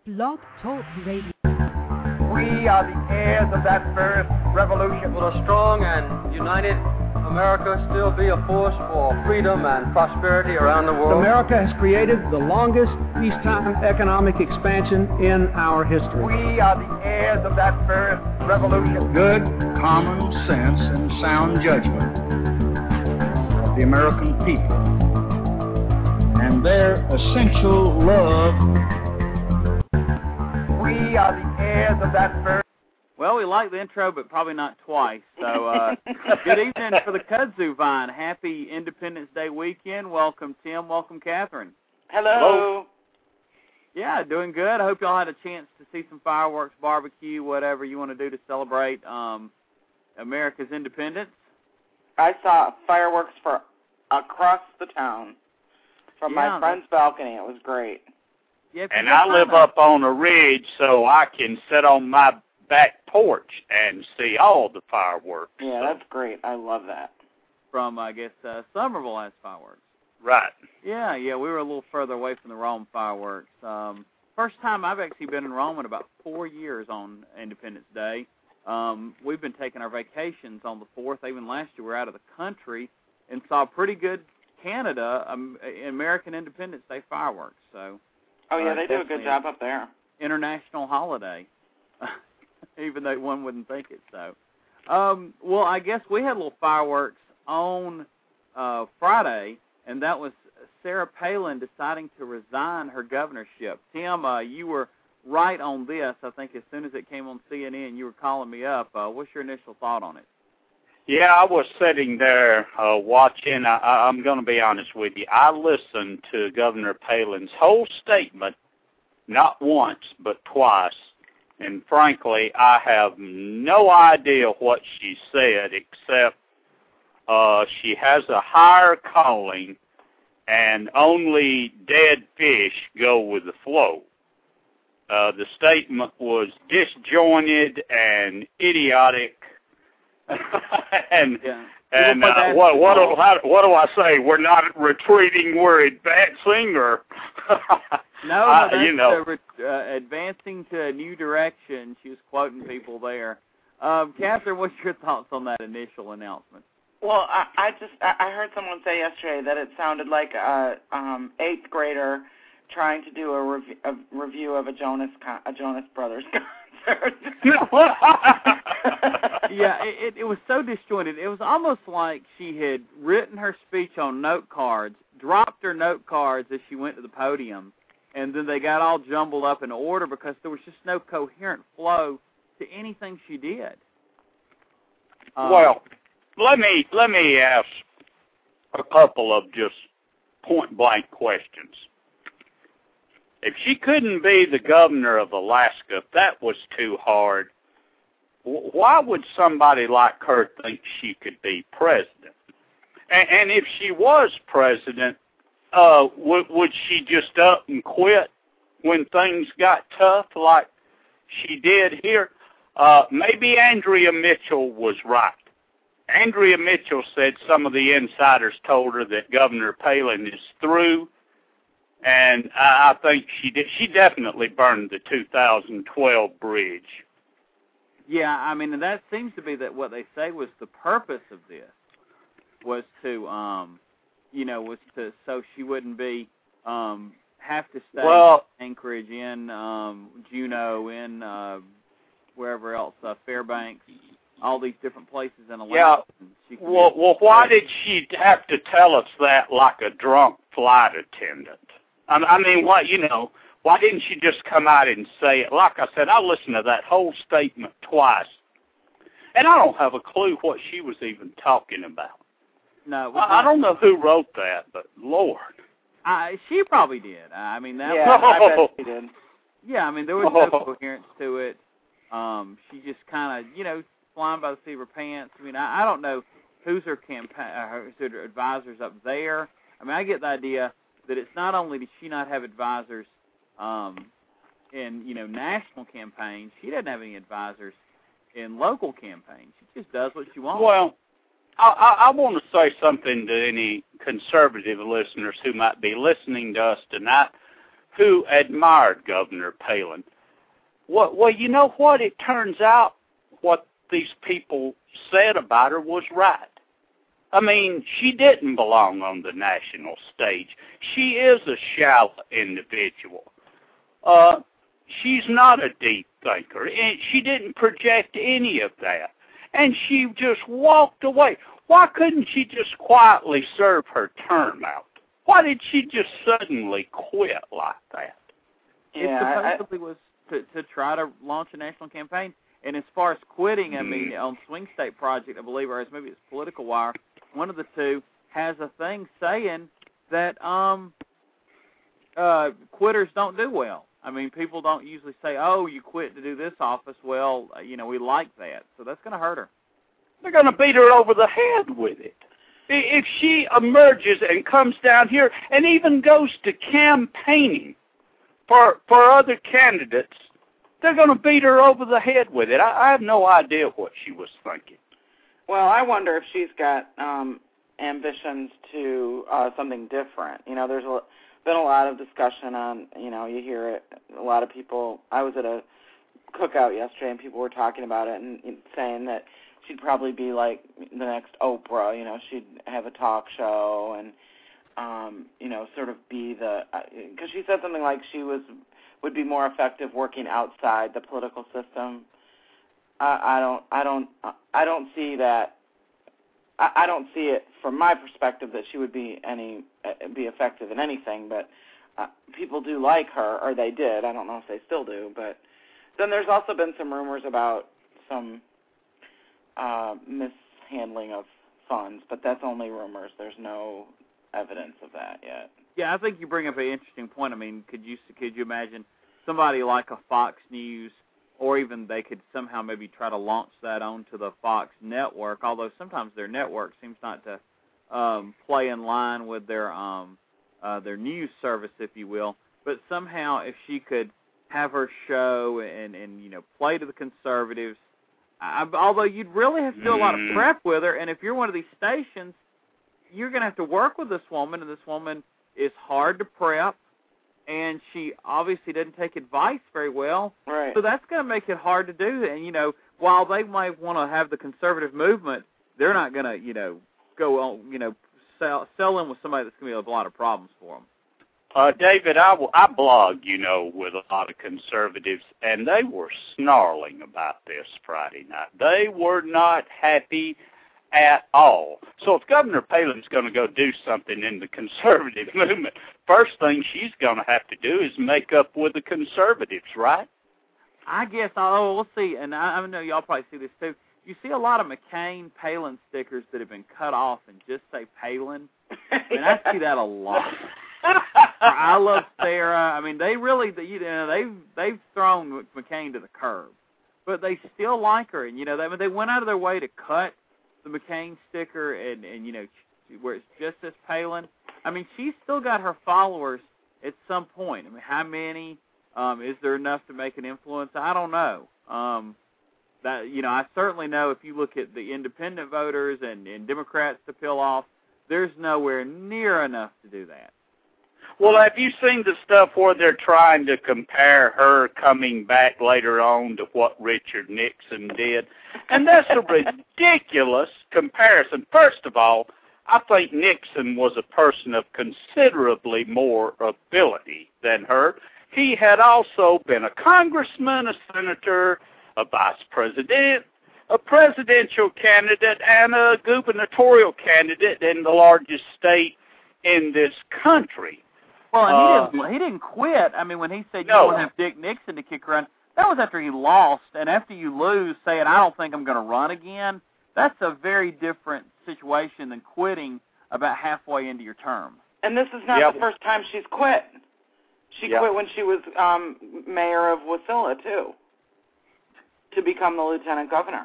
Blog Talk Radio. We are the heirs of that first revolution. Will a strong and united America still be a force for freedom and prosperity around the world? America has created the longest peacetime economic expansion in our history. We are the heirs of that first revolution. Good common sense and sound judgment of the American people and their essential love. We are the heirs of that first. Well, we like the intro, but probably not twice. So, good evening for the Kudzu Vine. Happy Independence Day weekend. Welcome, Tim. Welcome, Catherine. Hello. Yeah, doing good. I hope y'all had a chance to see some fireworks, barbecue, whatever you want to do to celebrate America's independence. I saw fireworks for across the town from my friend's balcony. It was great. Yeah, and I live up on a ridge, so I can sit on my back porch and see all the fireworks. Yeah, that's great. I love that. From, I guess, Somerville has fireworks. Right. Yeah, we were a little further away from the Rome fireworks. First time I've actually been in Rome in about 4 years on Independence Day. We've been taking our vacations on the 4th. Even last year we were out of the country and saw pretty good Canada American Independence Day fireworks. So. Oh, yeah, they do a good job up there. International holiday, even though one wouldn't think it so. Well, I guess we had a little fireworks on Friday, and that was Sarah Palin deciding to resign her governorship. Tim, you were right on this. I think as soon as it came on CNN, you were calling me up. What's your initial thought on it? Yeah, I was sitting there watching. I'm going to be honest with you. I listened to Governor Palin's whole statement, not once, but twice. And frankly, I have no idea what she said, except she has a higher calling, and only dead fish go with the flow. The statement was disjointed and idiotic. and what do I say? We're not retreating, we're advancing, or no, that's advancing to a new direction. She was quoting people there. Catherine, what's your thoughts on that initial announcement? Well, I heard someone say yesterday that it sounded like a 8th grader trying to do a review of a Jonas Brothers concert. Yeah, it was so disjointed. It was almost like she had written her speech on note cards, dropped her note cards as she went to the podium, and then they got all jumbled up in order because there was just no coherent flow to anything she did. Well, let me ask a couple of just point-blank questions. If she couldn't be the governor of Alaska, if that was too hard, why would somebody like her think she could be president? And if she was president, would she just up and quit when things got tough like she did here? Maybe Andrea Mitchell was right. Andrea Mitchell said some of the insiders told her that Governor Palin is through. And I think she did. She definitely burned the 2012 bridge. Yeah, I mean, and that seems to be that what they say was the purpose of this was to, so she wouldn't be have to stay in Anchorage, in Juneau, in wherever else, Fairbanks, all these different places in Alaska. Yeah. Well, why did she have to tell us that like a drunk flight attendant? I mean, why didn't she just come out and say it? Like I said, I listened to that whole statement twice, and I don't have a clue what she was even talking about. No, I don't know who wrote that, but Lord. She probably did. I mean, that I bet she did. Yeah, I mean, there was no coherence to it. She just kind of, flying by the seat of her pants. I mean, I don't know who's her advisors up there. I mean, I get the idea that it's not only did she not have advisors in, national campaigns, she doesn't have any advisors in local campaigns. She just does what she wants. Well, I want to say something to any conservative listeners who might be listening to us tonight. who admired Governor Palin. Well, you know what? It turns out what these people said about her was right. I mean, she didn't belong on the national stage. She is a shallow individual. She's not a deep thinker, and she didn't project any of that. And she just walked away. Why couldn't she just quietly serve her term out? Why did she just suddenly quit like that? Yeah, it supposedly was to try to launch a national campaign. And as far as quitting, I mean, on Swing State Project, I believe, or maybe it's Political Wire, one of the two has a thing saying that quitters don't do well. I mean, people don't usually say, oh, you quit to do this office. Well, we like that. So that's going to hurt her. They're going to beat her over the head with it. If she emerges and comes down here and even goes to campaigning for other candidates, they're going to beat her over the head with it. I have no idea what she was thinking. Well, I wonder if she's got ambitions to something different. There's been a lot of discussion on, you hear it, a lot of people. I was at a cookout yesterday and people were talking about it and saying that she'd probably be like the next Oprah. She'd have a talk show and, sort of be because she said something like she would be more effective working outside the political system. I don't see that. I don't see it from my perspective that she would be effective in anything. But people do like her, or they did. I don't know if they still do. But then there's also been some rumors about some mishandling of funds, but that's only rumors. There's no evidence of that yet. Yeah, I think you bring up an interesting point. I mean, could you imagine somebody like a Fox News, or even they could somehow maybe try to launch that onto the Fox network, although sometimes their network seems not to play in line with their news service, if you will. But somehow if she could have her show and play to the conservatives, although you'd really have to do a lot of prep with her, and if you're one of these stations, you're going to have to work with this woman, and this woman is hard to prep, and she obviously doesn't take advice very well. Right. So that's going to make it hard to do. And, while they might want to have the conservative movement, they're not going to, go on, sell in with somebody that's going to be a lot of problems for them. David, I blogged, with a lot of conservatives, and they were snarling about this Friday night. They were not happy at all. So if Governor Palin's going to go do something in the conservative movement, first thing she's going to have to do is make up with the conservatives, right? I guess, we'll see. And I know y'all probably see this too. You see a lot of McCain-Palin stickers that have been cut off and just say Palin. I mean, I see that a lot. I love Sarah. I mean, they really, they've thrown McCain to the curb, but they still like her. And they went out of their way to cut the McCain sticker and where it's just as Palin. I mean, she's still got her followers at some point. I mean, how many? Is there enough to make an influence? I don't know. I certainly know if you look at the independent voters and Democrats to peel off, there's nowhere near enough to do that. Well, have you seen the stuff where they're trying to compare her coming back later on to what Richard Nixon did? And that's a ridiculous comparison. First of all, I think Nixon was a person of considerably more ability than her. He had also been a congressman, a senator, a vice president, a presidential candidate, and a gubernatorial candidate in the largest state in this country. Well, and he didn't quit. I mean, when he said you don't have Dick Nixon to kick around, that was after he lost. And after you lose, saying, I don't think I'm going to run again, that's a very different situation than quitting about halfway into your term. And this is not the first time she's quit. She quit when she was mayor of Wasilla, too, to become the lieutenant governor.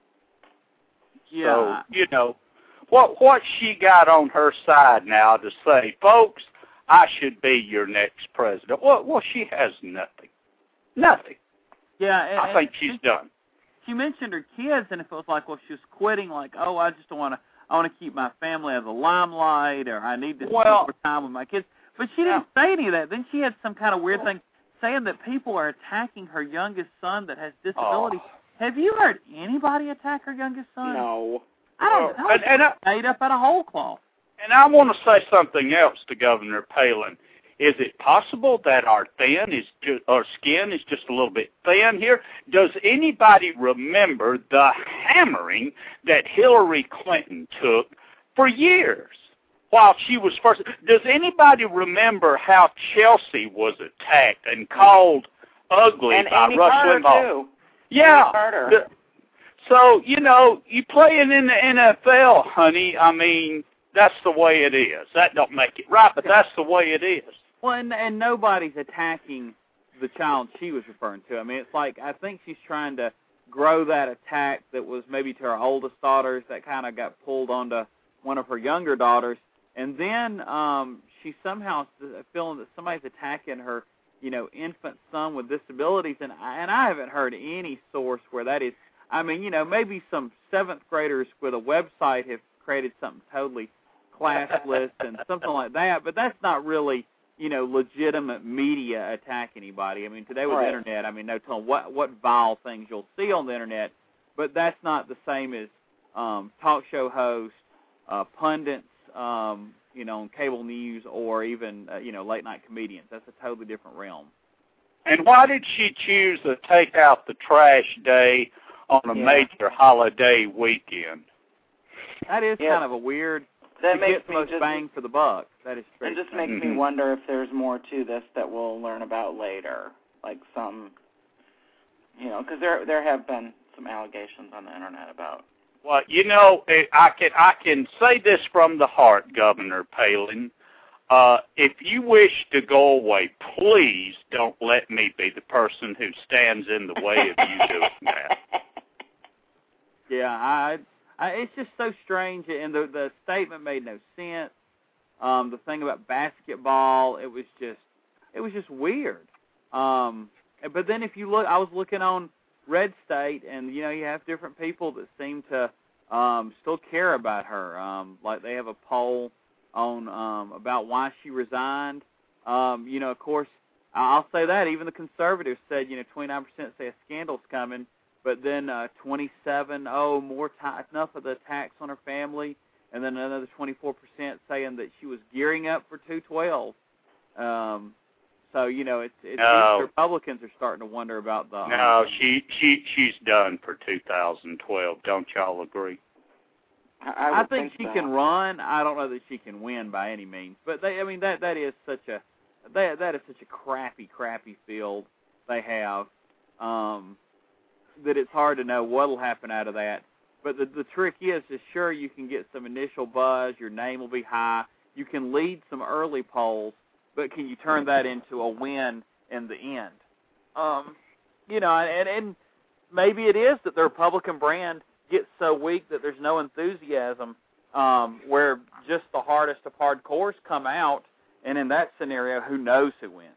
Yeah. So, what she got on her side now to say, folks, I should be your next president. Well, she has nothing. Nothing. Yeah. I think she's done. She mentioned her kids, and it feels like, she was quitting, like, I just don't want to, I want to keep my family out of the limelight, or I need to spend more time with my kids. But she didn't say any of that. Then she had some kind of weird thing saying that people are attacking her youngest son that has disabilities. Have you heard anybody attack her youngest son? No. I don't know. And made up out of whole cloth. And I want to say something else to Governor Palin. Is it possible that our skin is just a little bit thin here? Does anybody remember the hammering that Hillary Clinton took for years while she was first? Does anybody remember how Chelsea was attacked and called ugly by Rush Limbaugh? Too. Yeah. So, you know, you playing in the NFL, honey. I mean, that's the way it is. That don't make it right, but that's the way it is. Well, and nobody's attacking the child she was referring to. I mean, it's like I think she's trying to grow that attack that was maybe to her oldest daughters that kind of got pulled onto one of her younger daughters. And then she's somehow feeling that somebody's attacking her, you know, infant son with disabilities. And I haven't heard any source where that is. I mean, you know, maybe some 7th graders with a website have created something totally classless and something like that. But that's not really, you know, legitimate media attack anybody. I mean, today with the Internet, I mean, no telling what vile things you'll see on the Internet, but that's not the same as talk show hosts, pundits, you know, on cable news or even, you know, late-night comedians. That's a totally different realm. And why did she choose to take out the trash day on a major holiday weekend? That is kind of a weird... That to makes get the most bang for the buck. That is true. It just makes me wonder if there's more to this that we'll learn about later, like some, you know, because there have been some allegations on the Internet about. Well, you know, I can say this from the heart, Governor Palin. If you wish to go away, please don't let me be the person who stands in the way of you doing that. Yeah, it's just so strange, and the statement made no sense. The thing about basketball, it was just weird. But then if you look, I was looking on Red State, and you know, you have different people that seem to still care about her. Like they have a poll on about why she resigned. You know, of course, I'll say that even the conservatives said, you know, 29% say a scandal's coming. But then 27, enough of the attacks on her family, and then another 24% saying that she was gearing up for 212. So you know, the Republicans are starting to wonder about the. No, she's done for 2012. Don't y'all agree? I think she can run. I don't know that she can win by any means. But that is such a crappy field they have. That it's hard to know what will happen out of that. But the trick is sure you can get some initial buzz, your name will be high, you can lead some early polls, but can you turn that into a win in the end? You know, and maybe it is that the Republican brand gets so weak that there's no enthusiasm, where just the hardest of hardcores come out, and in that scenario, who knows who wins?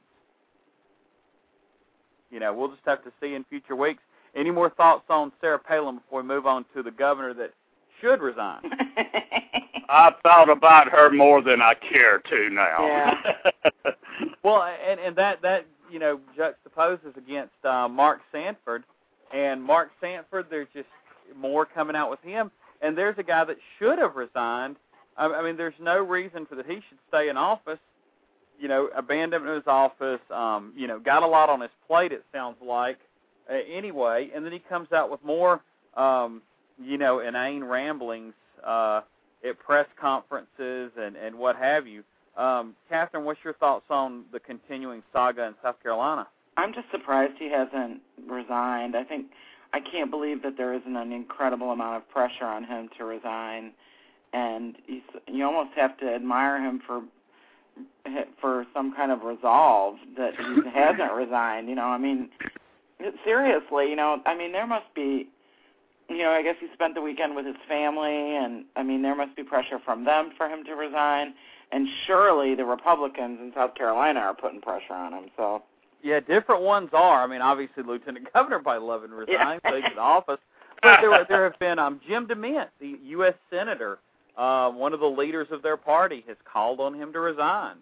You know, we'll just have to see in future weeks. Any more thoughts on Sarah Palin before we move on to the governor that should resign? I've thought about her more than I care to now. Yeah. Well, and that you know, juxtaposes against Mark Sanford. And Mark Sanford, there's just more coming out with him. And there's a guy that should have resigned. I mean, there's no reason for that he should stay in office. You know, abandoned his office, you know, got a lot on his plate, it sounds like. Anyway, and then he comes out with more, you know, inane ramblings at press conferences and what have you. Catherine, what's your thoughts on the continuing saga in South Carolina? I'm just surprised he hasn't resigned. I can't believe that there isn't an incredible amount of pressure on him to resign, and you almost have to admire him for some kind of resolve that he hasn't resigned. You know, I mean. Seriously, you know, I mean, there must be, you know, I guess he spent the weekend with his family, and, I mean, there must be pressure from them for him to resign, and surely the Republicans in South Carolina are putting pressure on him, so. Yeah, different ones are. I mean, obviously, Lieutenant Governor probably loving resign, taking office, but there have been Jim DeMint, the U.S. Senator, one of the leaders of their party, has called on him to resign.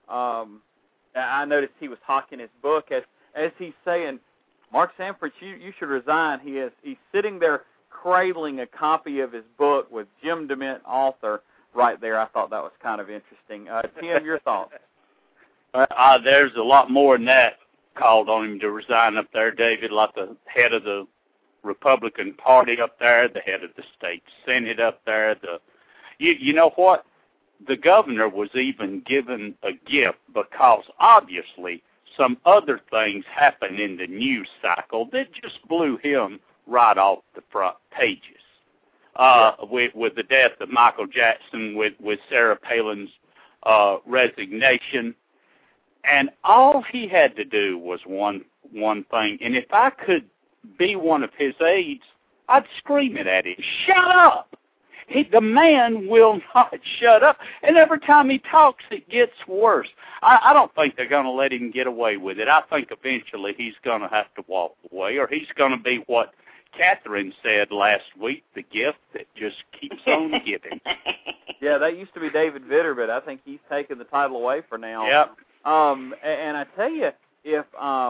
I noticed he was hawking his book as he's saying, Mark Sanford, you should resign. He's sitting there cradling a copy of his book with Jim DeMint, author, right there. I thought that was kind of interesting. Tim, your thoughts? There's a lot more than that called on him to resign up there, David, like the head of the Republican Party up there, the head of the state Senate up there. You know what? The governor was even given a gift because obviously some other things happened in the news cycle that just blew him right off the front pages. With the death of Michael Jackson, with Sarah Palin's resignation. And all he had to do was one thing. And if I could be one of his aides, I'd scream it at him. Shut up! The man will not shut up. And every time he talks, it gets worse. I don't think they're going to let him get away with it. I think eventually he's going to have to walk away, or he's going to be what Catherine said last week, the gift that just keeps on giving. Yeah, that used to be David Vitter, but I think he's taken the title away for now. Yep. And I tell you, if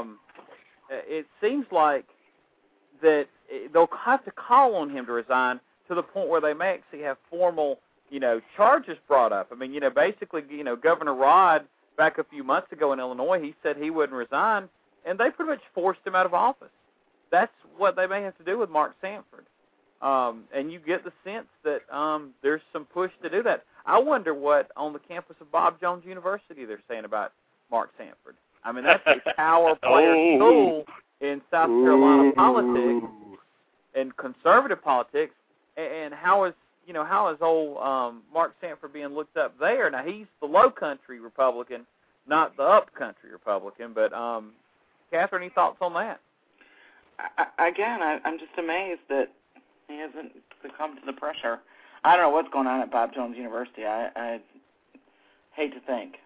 it seems like that they'll have to call on him to resign to the point where they may actually have formal, charges brought up. I mean, basically, Governor Rod, back a few months ago in Illinois, he said he wouldn't resign, and they pretty much forced him out of office. That's what they may have to do with Mark Sanford. And you get the sense that there's some push to do that. I wonder what, on the campus of Bob Jones University, they're saying about Mark Sanford. I mean, that's a power player school in South Carolina politics and conservative politics. And how is old Mark Sanford being looked up there? Now, he's the low country Republican, not the up country Republican. But, Catherine, any thoughts on that? I'm just amazed that he hasn't succumbed to the pressure. I don't know what's going on at Bob Jones University. I hate to think.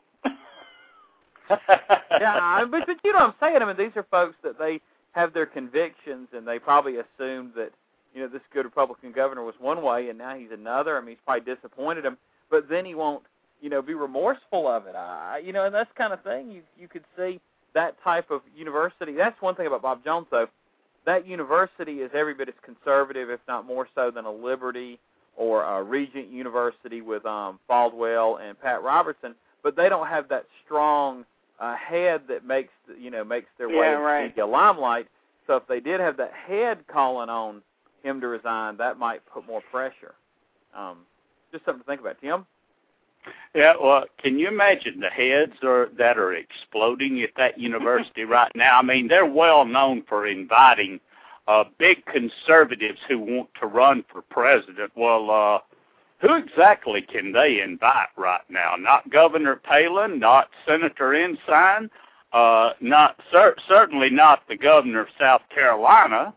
Yeah, but you know what I'm saying? I mean, these are folks that they have their convictions, and they probably assumed that, this good Republican governor was one way, and now he's another. I mean, he's probably disappointed him, but then he won't, be remorseful of it. And that's kind of thing you could see that type of university. That's one thing about Bob Jones, though. That university is every bit as conservative, if not more so, than a Liberty or a Regent University with Faldwell and Pat Robertson, but they don't have that strong head that makes their way into the limelight. So if they did have that head calling on him to resign, that might put more pressure. Just something to think about. Tim? Yeah, well, can you imagine the heads that are exploding at that university right now? I mean, they're well known for inviting big conservatives who want to run for president. Well, who exactly can they invite right now? Not Governor Palin, not Senator Ensign, certainly not the governor of South Carolina.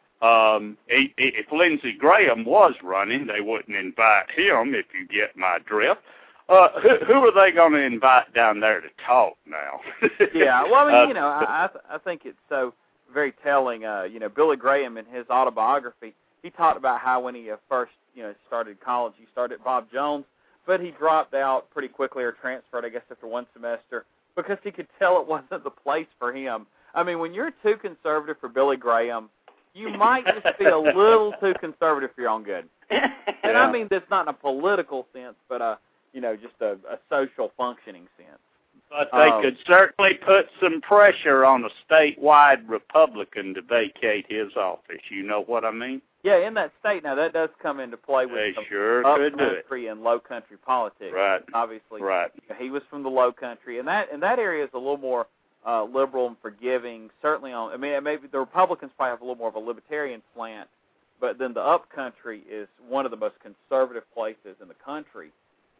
If Lindsey Graham was running, they wouldn't invite him, if you get my drift. Who are they going to invite down there to talk now? Yeah, well, I mean, I think it's so very telling. Billy Graham, in his autobiography, he talked about how when he first, started college, he started at Bob Jones, but he dropped out pretty quickly, or transferred, I guess, after one semester, because he could tell it wasn't the place for him. I mean, when you're too conservative for Billy Graham, you might just be a little too conservative for your own good. And I mean this not in a political sense, but just a social functioning sense. But they could certainly put some pressure on a statewide Republican to vacate his office. You know what I mean? Yeah, in that state. Now, that does come into play with they some sure up-country and low-country politics. Right. Obviously, right. He was from the low country, and that area is a little more liberal and forgiving. Certainly maybe the Republicans probably have a little more of a libertarian slant, but then the up-country is one of the most conservative places in the country.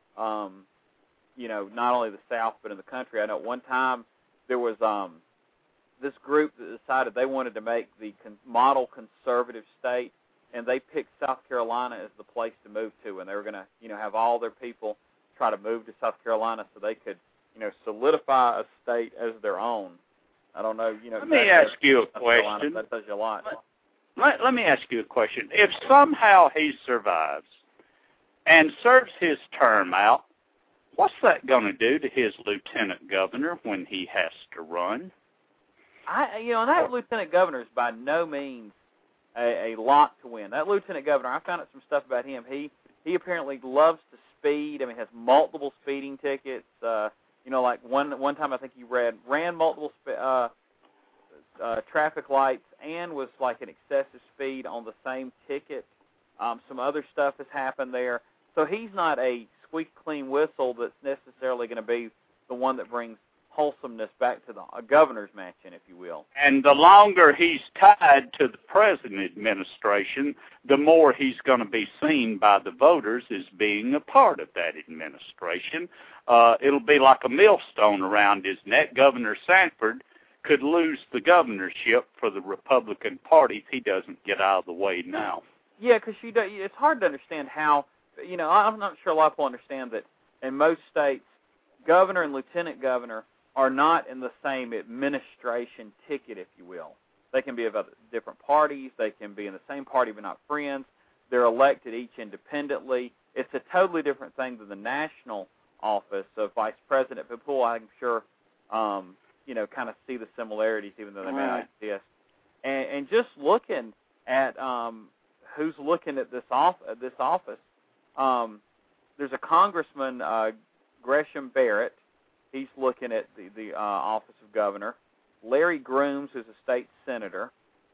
Not only the South, but in the country. I know at one time there was this group that decided they wanted to make the model conservative state, and they picked South Carolina as the place to move to, and they were going to, have all their people try to move to South Carolina so they could, solidify a state as their own. I don't know, Let me ask you a question. That does you a lot. Let me ask you a question. If somehow he survives and serves his term out, what's that going to do to his lieutenant governor when he has to run? That lieutenant governor is by no means a lock to win. That lieutenant governor, I found out some stuff about him. He apparently loves to speed. I mean, has multiple speeding tickets. Like one time I think he ran multiple traffic lights and was like an excessive speed on the same ticket. Some other stuff has happened there. So he's not a squeak clean whistle that's necessarily going to be the one that brings wholesomeness back to the governor's mansion, if you will. And the longer he's tied to the present administration, the more he's going to be seen by the voters as being a part of that administration. It'll be like a millstone around his neck. Governor Sanford could lose the governorship for the Republican Party if he doesn't get out of the way now. Yeah, because it's hard to understand how, I'm not sure a lot of people understand that in most states, governor and lieutenant governor are not in the same administration ticket, if you will. They can be of different parties. They can be in the same party but not friends. They're elected each independently. It's a totally different thing than the national office of vice president. People, I'm sure, kind of see the similarities, even though they may not exist. And just looking at who's looking at this office, there's a Congressman, Gresham Barrett. He's looking at the office of governor. Larry Grooms, who's a state senator.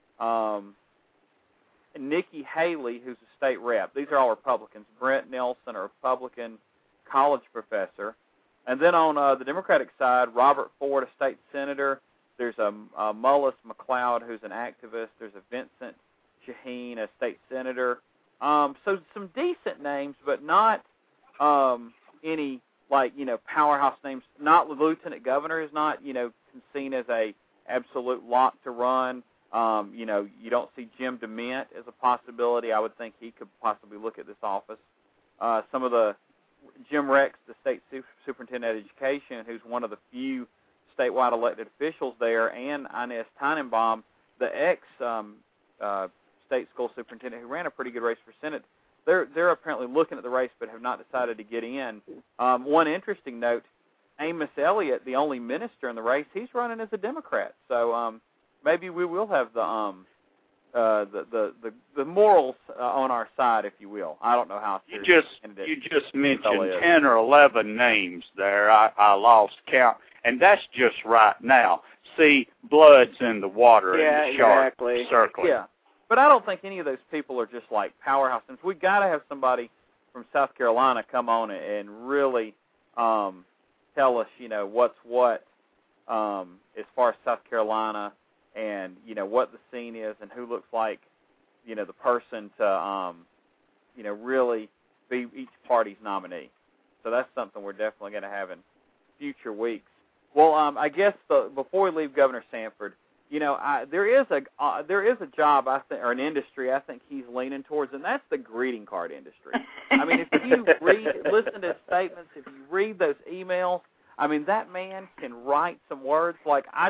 Nikki Haley, who's a state rep. These are all Republicans. Brent Nelson, a Republican college professor. And then on the Democratic side, Robert Ford, a state senator. There's a Mullis McLeod, who's an activist. There's a Vincent Shaheen, a state senator. So some decent names, but not any powerhouse names. Not the lieutenant governor is not seen as a absolute lock to run. You don't see Jim DeMint as a possibility. I would think he could possibly look at this office. Some of the Jim Rex, the state superintendent of education, who's one of the few statewide elected officials there, and Inez Tannenbaum, the state school superintendent who ran a pretty good race for Senate. They're apparently looking at the race but have not decided to get in. One interesting note, Amos Elliott, the only minister in the race, he's running as a Democrat. So maybe we will have the morals on our side, if you will. I don't know how. You just mentioned 10 or 11 names there. I lost count, and that's just right now. See, blood's in the water and the shark circling. Yeah. But I don't think any of those people are just like powerhouse. We've got to have somebody from South Carolina come on and really tell us, what's what as far as South Carolina and, what the scene is and who looks like, the person to, really be each party's nominee. So that's something we're definitely going to have in future weeks. Well, I guess before we leave Governor Sanford, there is a job, I think, or an industry I think he's leaning towards, and that's the greeting card industry. I mean, if you listen to his statements, if you read those emails, I mean, that man can write some words. Like I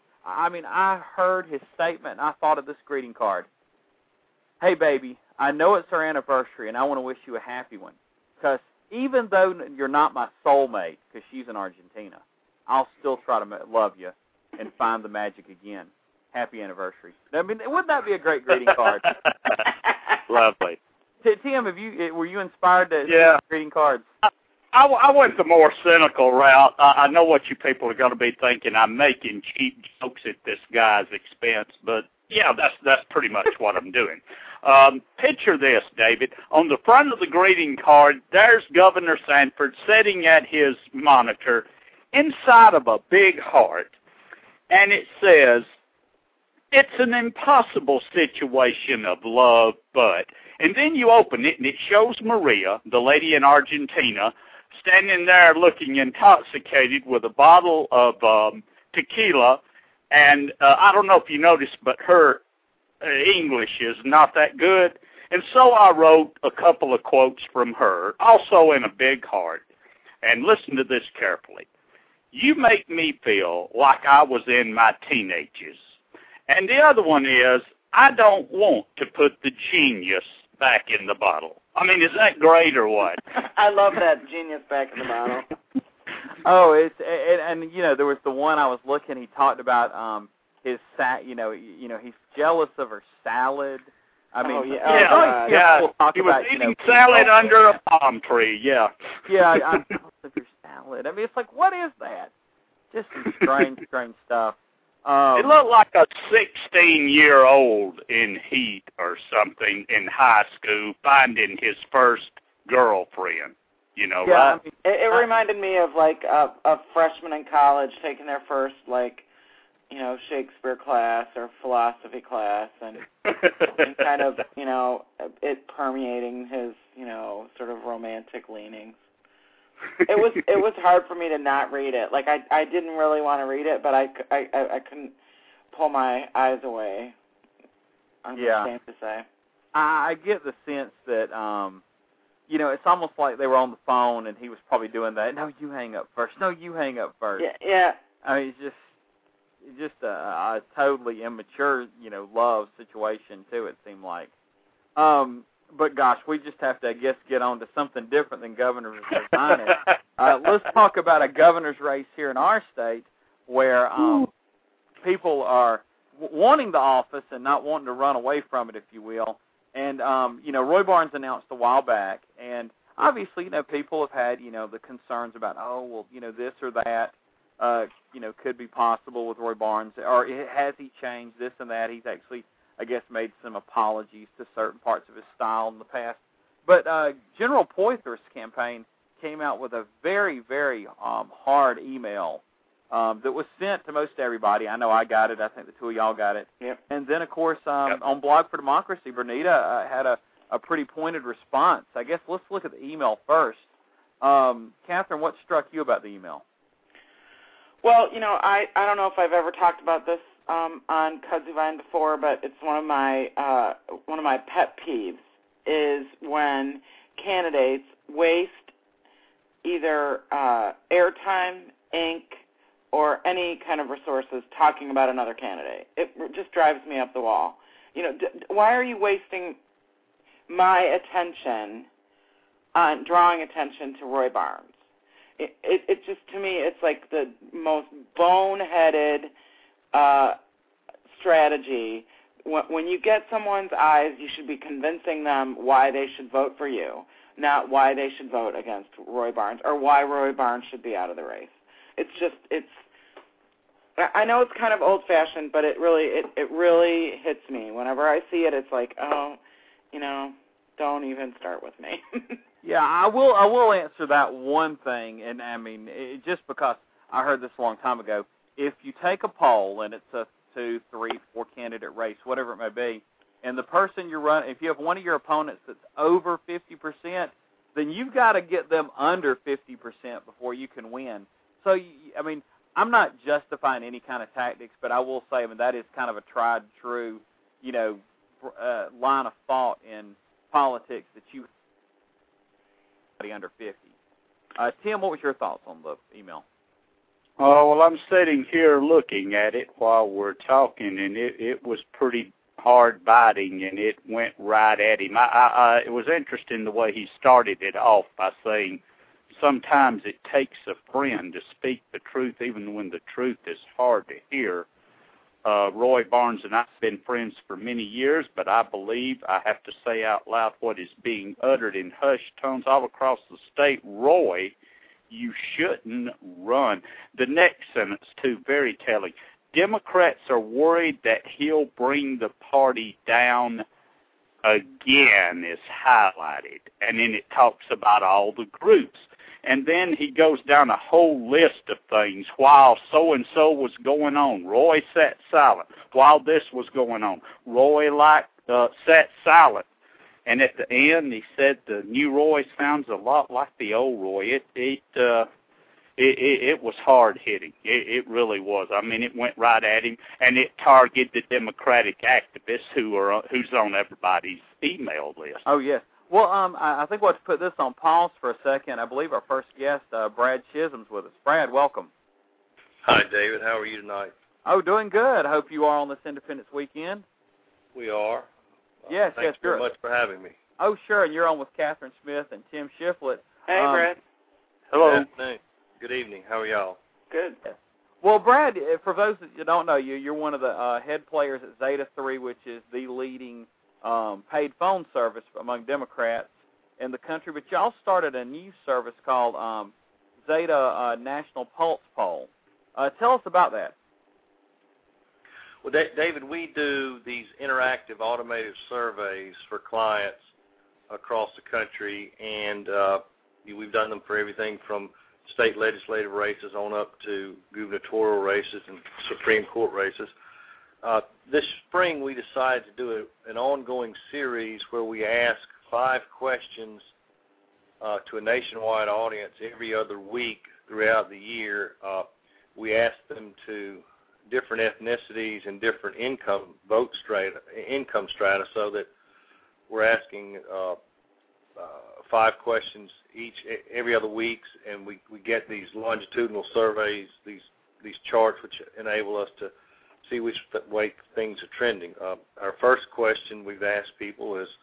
heard his statement, and I thought of this greeting card. Hey, baby, I know it's our anniversary, and I want to wish you a happy one. Because even though you're not my soulmate, because she's in Argentina, I'll still try to love you and find the magic again. Happy anniversary. I mean, wouldn't that be a great greeting card? Lovely. Tim, were you inspired to see greeting cards? I went the more cynical route. I know what you people are going to be thinking. I'm making cheap jokes at this guy's expense, but yeah, that's pretty much what I'm doing. Picture this, David. On the front of the greeting card, there's Governor Sanford sitting at his monitor inside of a big heart. And it says, it's an impossible situation of love, but... And then you open it, and it shows Maria, the lady in Argentina, standing there looking intoxicated with a bottle of tequila. And I don't know if you noticed, but her English is not that good. And so I wrote a couple of quotes from her, also in a big heart. And listen to this carefully. You make me feel like I was in my teenagers. And the other one is, I don't want to put the genius back in the bottle. I mean, is that great or what? I love that genius back in the bottle. Oh, and you know, there was the one I was looking. He talked about his he's jealous of her salad. I mean, He was eating salad under a palm tree. Yeah. Yeah, I'm jealous of your salad. I mean, it's like, what is that? Just some strange stuff. It looked like a 16-year-old in heat or something in high school finding his first girlfriend. You know, yeah, right? I mean, it reminded me of like a freshman in college taking their first Shakespeare class or philosophy class, and kind of it permeating his sort of romantic leanings. It was hard for me to not read it. Like I didn't really want to read it, but I couldn't pull my eyes away. I'm ashamed to say. I get the sense that it's almost like they were on the phone and he was probably doing that. No, you hang up first. No, you hang up first. Yeah. I mean, it's just a totally immature, love situation too. It seemed like. But gosh, we just have to, I guess, get on to something different than governor's resigning. Let's talk about a governor's race here in our state where people are wanting the office and not wanting to run away from it, if you will. And, Roy Barnes announced a while back, and obviously, people have had, the concerns about, this or that, could be possible with Roy Barnes, or has he changed this and that? He's actually, I guess, made some apologies to certain parts of his style in the past. But General Poythress's campaign came out with a very, very hard email that was sent to most everybody. I know I got it. I think the two of y'all got it. Yep. And then, of course, on Blog for Democracy, Bernita had a pretty pointed response. I guess let's look at the email first. Catherine, what struck you about the email? Well, I don't know if I've ever talked about this on Kudzu Vine before, but it's one of my pet peeves is when candidates waste either airtime, ink, or any kind of resources talking about another candidate. It just drives me up the wall. Why are you wasting my attention on drawing attention to Roy Barnes? It just, to me, it's like the most boneheaded strategy. When you get someone's eyes, you should be convincing them why they should vote for you, not why they should vote against Roy Barnes or why Roy Barnes should be out of the race. I know it's kind of old-fashioned, but it really hits me. Whenever I see it, it's like, don't even start with me. Yeah, I will answer that one thing, and I mean, just because I heard this a long time ago, if you take a poll and it's a 2, 3, 4 candidate race, whatever it may be, and the person you're running, if you have one of your opponents that's over 50%, then you've got to get them under 50% before you can win. So, I'm not justifying any kind of tactics, but I will say, that is kind of a tried and true, line of thought in politics that you under 50. Tim, what was your thoughts on the email? Oh, well, I'm sitting here looking at it while we're talking, and it was pretty hard biting, and it went right at him. It was interesting the way he started it off by saying, sometimes it takes a friend to speak the truth, even when the truth is hard to hear. Roy Barnes and I have been friends for many years, but I believe I have to say out loud what is being uttered in hushed tones all across the state. Roy, you shouldn't run. The next sentence, too, very telling. Democrats are worried that he'll bring the party down again is highlighted. And then it talks about all the groups. And then he goes down a whole list of things. While so-and-so was going on, Roy sat silent. While this was going on, Roy sat silent. And at the end, he said the new Roy sounds a lot like the old Roy. It was hard-hitting. It really was. It went right at him, and it targeted the Democratic activists who's on everybody's email list. Oh, yes. Well, I think we'll have to put this on pause for a second. I believe our first guest, Brad Chisholm's with us. Brad, welcome. Hi, David. How are you tonight? Oh, doing good. I hope you are on this Independence weekend. We are. Yes, Thanks very much for having me. Oh, sure, and you're on with Catherine Smith and Tim Shiflett. Hey, Brad. Hello. Good evening. How are y'all? Good. Well, Brad, for those that don't know you, you're one of the head players at Zeta 3, which is the leading paid phone service among Democrats in the country. But y'all started a new service called Zeta National Pulse Poll. Tell us about that. Well, David, we do these interactive automated surveys for clients across the country, and we've done them for everything from state legislative races on up to gubernatorial races and Supreme Court races. This spring, we decided to do an ongoing series where we ask 5 questions to a nationwide audience every other week throughout the year. We ask them to different ethnicities and different income strata, so that we're asking 5 questions every other week, and we get these longitudinal surveys, these charts, which enable us to see which way things are trending. Our first question we've asked people is,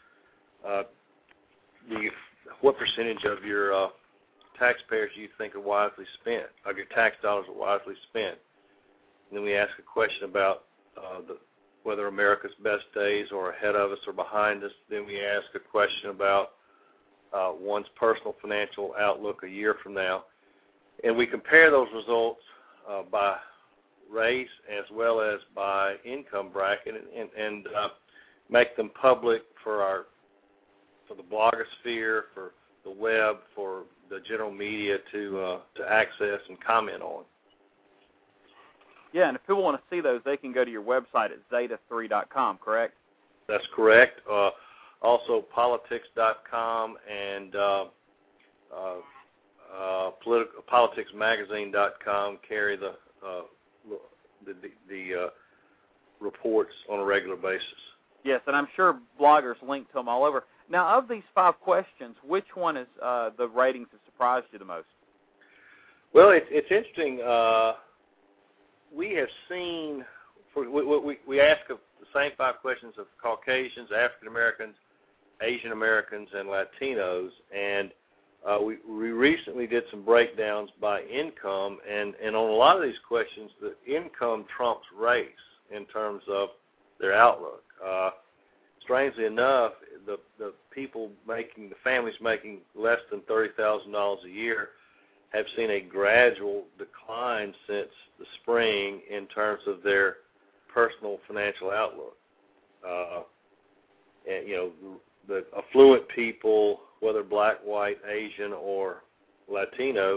what percentage of your taxpayers do you think are wisely spent, of your tax dollars are wisely spent? And then we ask a question about whether America's best days are ahead of us or behind us. Then we ask a question about one's personal financial outlook a year from now. And we compare those results by race as well as by income bracket, and make them public for the blogosphere, for the web, for the general media to access and comment on. Yeah, and if people want to see those, they can go to your website at zeta3.com, correct? That's correct. Also, politics.com and politicsmagazine.com carry the reports on a regular basis. Yes, and I'm sure bloggers link to them all over. Now, of these 5 questions, which one is the ratings that surprised you the most? Well, it's interesting. We have seen, we ask the same 5 questions of Caucasians, African Americans, Asian Americans, and Latinos, and we recently did some breakdowns by income, and on a lot of these questions, the income trumps race in terms of their outlook. Strangely enough, the families making less than $30,000 a year have seen a gradual decline since the spring in terms of their personal financial outlook. And, the affluent people, whether black, white, Asian, or Latino,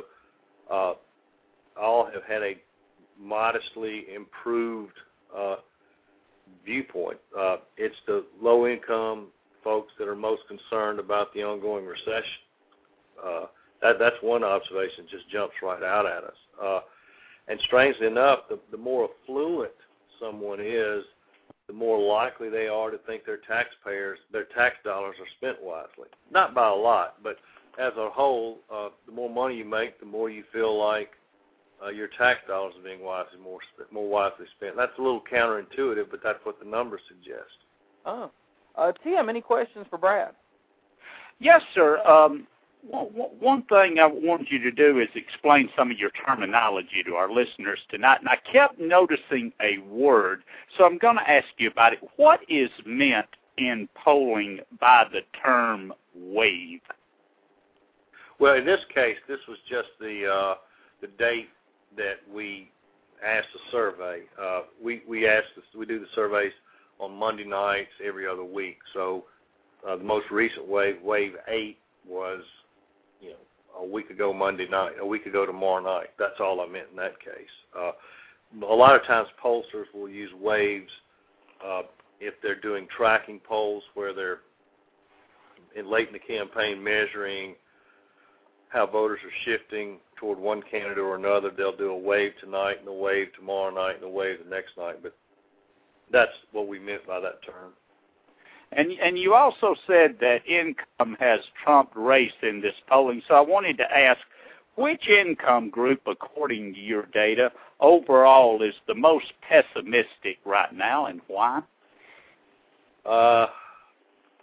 all have had a modestly improved viewpoint. It's the low-income folks that are most concerned about the ongoing recession. That's one observation that just jumps right out at us. And strangely enough, the more affluent someone is, the more likely they are to think their tax dollars are spent wisely. Not by a lot, but as a whole, the more money you make, the more you feel like your tax dollars are being more wisely spent. That's a little counterintuitive, but that's what the numbers suggest. Oh. Tim, any questions for Brad? Yes, sir. One thing I want you to do is explain some of your terminology to our listeners tonight. And I kept noticing a word, so I'm going to ask you about it. What is meant in polling by the term wave? Well, in this case, this was just the date that we asked the survey. We do the surveys on Monday nights every other week. So the most recent wave 8, was a week ago Monday night, a week ago tomorrow night. That's all I meant in that case. A lot of times pollsters will use waves if they're doing tracking polls where they're late in the campaign measuring how voters are shifting toward one candidate or another. They'll do a wave tonight and a wave tomorrow night and a wave the next night. But that's what we meant by that term. And you also said that income has trumped race in this polling. So I wanted to ask, which income group, according to your data, overall is the most pessimistic right now, and why?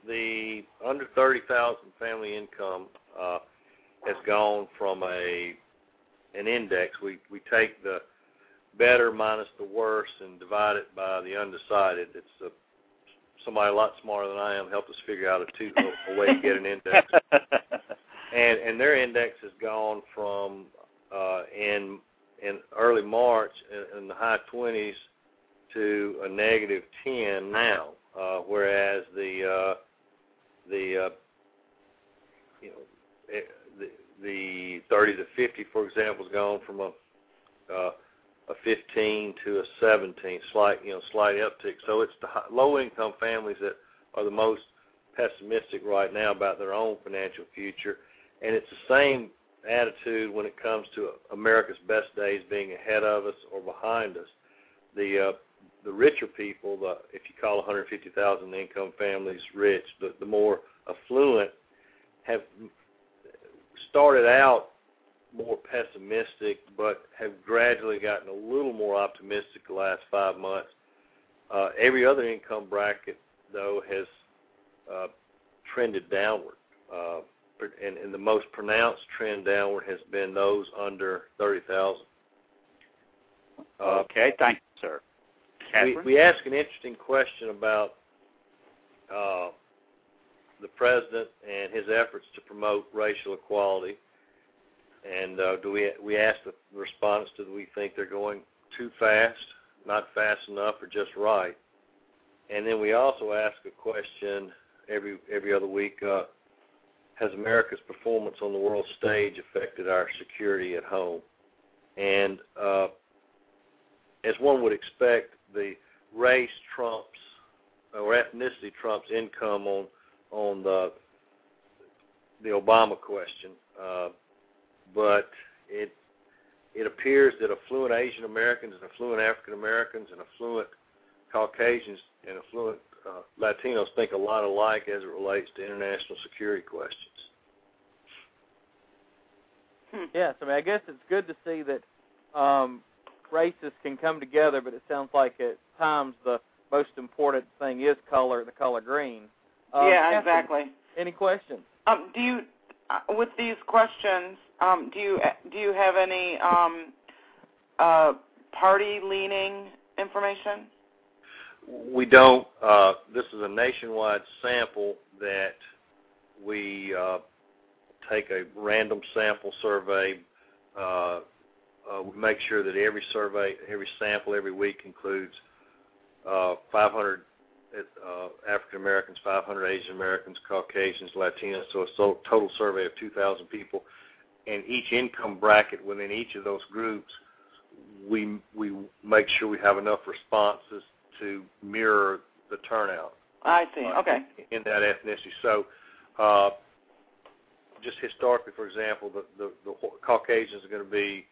the under 30,000 family income has gone from an index. We take the better minus the worse and divide it by the undecided. It's somebody a lot smarter than I am helped us figure out a way to get an index. And their index has gone from in early March in the high 20s to a negative 10 now, whereas the 30 to 50, for example, has gone from a 15 to a 17, slight uptick. So it's the low-income families that are the most pessimistic right now about their own financial future, and it's the same attitude when it comes to America's best days being ahead of us or behind us. The richer people, if you call 150,000 income families rich, the more affluent have started out more pessimistic, but have gradually gotten a little more optimistic the last 5 months. Every other income bracket, though, has trended downward, and the most pronounced trend downward has been those under 30,000. Okay, thank you, sir. We asked an interesting question about the president and his efforts to promote racial equality. And we asked the respondents, do we think they're going too fast, not fast enough, or just right? And then we also ask a question every other week, has America's performance on the world stage affected our security at home? And as one would expect, the race trumps, or ethnicity trumps income on the Obama question. But it appears that affluent Asian Americans and affluent African Americans and affluent Caucasians and affluent Latinos think a lot alike as it relates to international security questions. Yes, I mean, I guess it's good to see that races can come together, but it sounds like at times the most important thing is the color green. Yeah, Catherine, exactly. Any questions? Do you, with these questions, do you have any party-leaning information? We don't. This is a nationwide sample that we take a random sample survey. We make sure that every survey, every sample, every week includes 500 African Americans, 500 Asian Americans, Caucasians, Latinos, so a total survey of 2,000 people. And each income bracket within each of those groups, we make sure we have enough responses to mirror the turnout. I see. Okay. In that ethnicity. So just historically, for example, the Caucasians are going to be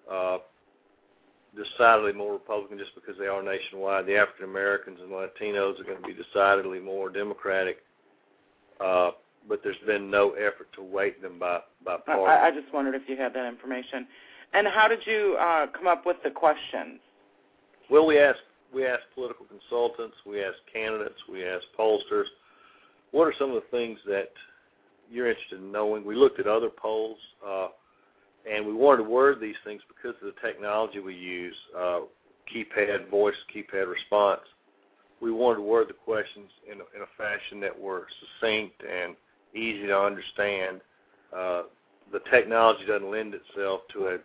decidedly more Republican just because they are nationwide. The African Americans and Latinos are going to be decidedly more Democratic, but there's been no effort to weight them by party. I just wondered if you had that information. And how did you come up with the questions? Well, we asked political consultants, we asked candidates, we asked pollsters, what are some of the things that you're interested in knowing? We looked at other polls, and we wanted to word these things because of the technology we use, keypad voice, keypad response. We wanted to word the questions in a fashion that were succinct and easy to understand. The technology doesn't lend itself to a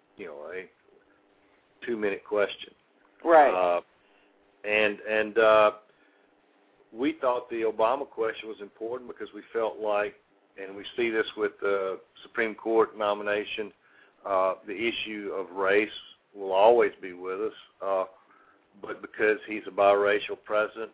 2-minute question. Right. And we thought the Obama question was important because we felt like, and we see this with the Supreme Court nomination, the issue of race will always be with us, but because he's a biracial president,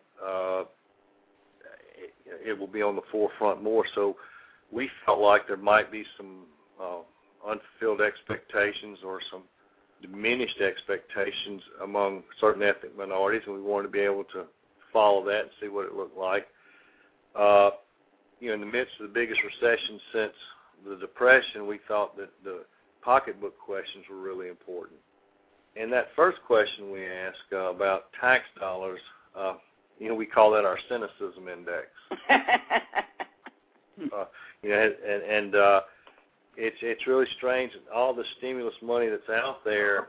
it will be on the forefront more. So we felt like there might be some unfulfilled expectations or some diminished expectations among certain ethnic minorities, and we wanted to be able to follow that and see what it looked like. In the midst of the biggest recession since the Depression, we thought that the pocketbook questions were really important. And that first question we asked about tax dollars, we call that our cynicism index. It's really strange. All the stimulus money that's out there,